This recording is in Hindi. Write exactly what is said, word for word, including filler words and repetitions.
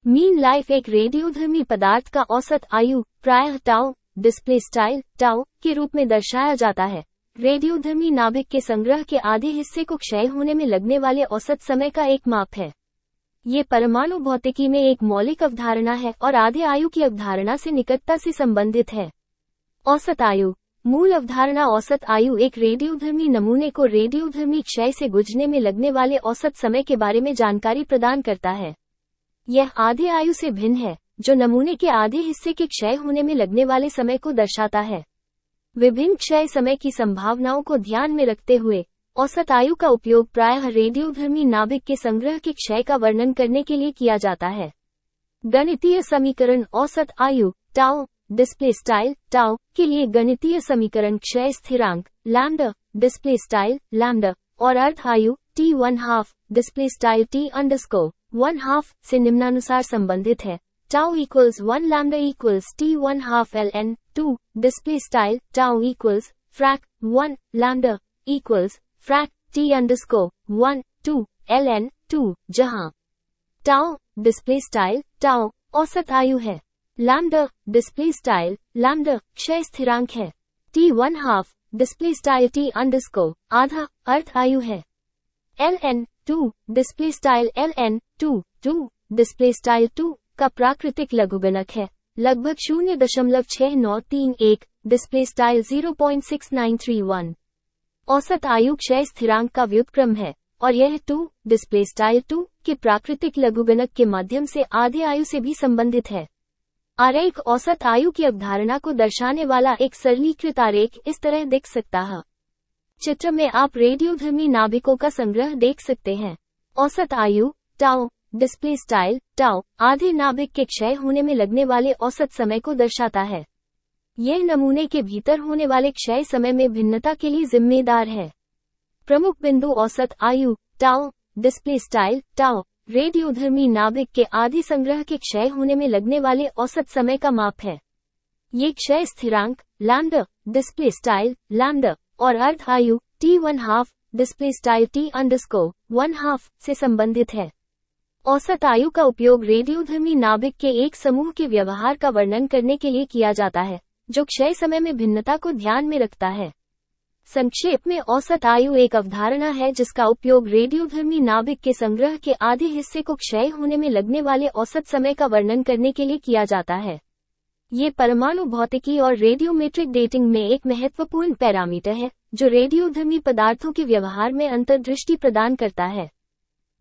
मीन लाइफ एक रेडियोधर्मी पदार्थ का औसत आयु प्रायः टाउ डिस्प्ले स्टाइल टाउ के रूप में दर्शाया जाता है। रेडियोधर्मी नाभिक के संग्रह के आधे हिस्से को क्षय होने में लगने वाले औसत समय का एक माप है। ये परमाणु भौतिकी में एक मौलिक अवधारणा है और आधे आयु की अवधारणा से निकटता से संबंधित है। औसत आयु मूल अवधारणा औसत आयु एक रेडियोधर्मी नमूने को रेडियोधर्मी क्षय से गुजरने में लगने वाले औसत समय के बारे में जानकारी प्रदान करता है। यह आधे आयु से भिन्न है, जो नमूने के आधे हिस्से के क्षय होने में लगने वाले समय को दर्शाता है। विभिन्न क्षय समय की संभावनाओं को ध्यान में रखते हुए औसत आयु का उपयोग प्रायः रेडियोधर्मी नाभिक के संग्रह के क्षय का वर्णन करने के लिए किया जाता है। गणितीय समीकरण औसत आयु टाउ डिस्प्ले स्टाइल टाउ के लिए गणितीय समीकरण क्षय स्थिरांक लैम्डा डिस्प्ले स्टाइल लैम्डा और अर्ध आयु T one half display style T underscore one half से निम्नानुसार संबंधित है। Tau equals one lambda equals T one half L N two display style tau equals frac one lambda equals frac T underscore one two L N two, जहां टाउ डिस्प्ले स्टाइल टाउ औसत आयु है, लैम्डा डिस्प्ले स्टाइल लैम्डा क्षय स्थिरांक है, T one half display style T underscore आधा अर्ध आयु है, L N two display style L N two two display style two का प्राकृतिक लघुगणक है, लगभग शून्य दशमलव छह नौ तीन एक display style zero point six nine three one. औसत आयु क्षय स्थिरांक का व्युत्क्रम है और यह टू डिस्प्ले स्टाइल टू के प्राकृतिक लघुगणक के माध्यम से आधे आयु से भी संबंधित है। आरेख औसत आयु की अवधारणा को दर्शाने वाला एक सरलीकृत आरेख इस तरह दिख सकता है। चित्र में आप रेडियोधर्मी नाभिकों का संग्रह देख सकते हैं। औसत आयु टाउ डिस्प्ले स्टाइल टाउ आधे नाभिक के क्षय होने में लगने वाले औसत समय को दर्शाता है। यह नमूने के भीतर होने वाले क्षय समय में भिन्नता के लिए जिम्मेदार है। प्रमुख बिंदु औसत आयु टाउ डिस्प्ले स्टाइल टाउ रेडियोधर्मी नाभिक के आधे संग्रह के क्षय होने में लगने वाले औसत समय का माप है। ये क्षय स्थिरांक लैम्डा डिस्प्ले स्टाइल लैम्डा और अर्ध आयु T one half display style T underscore one half से संबंधित है। औसत आयु का उपयोग रेडियोधर्मी नाभिक के एक समूह के व्यवहार का वर्णन करने के लिए किया जाता है, जो क्षय समय में भिन्नता को ध्यान में रखता है। संक्षेप में औसत आयु एक अवधारणा है जिसका उपयोग रेडियोधर्मी नाभिक के संग्रह के आधे हिस्से को क्षय होने में लगने वाले औसत समय का वर्णन करने के लिए किया जाता है। ये परमाणु भौतिकी और रेडियोमेट्रिक डेटिंग में एक महत्वपूर्ण पैरामीटर है, जो रेडियोधर्मी पदार्थों के व्यवहार में अंतर्दृष्टि प्रदान करता है।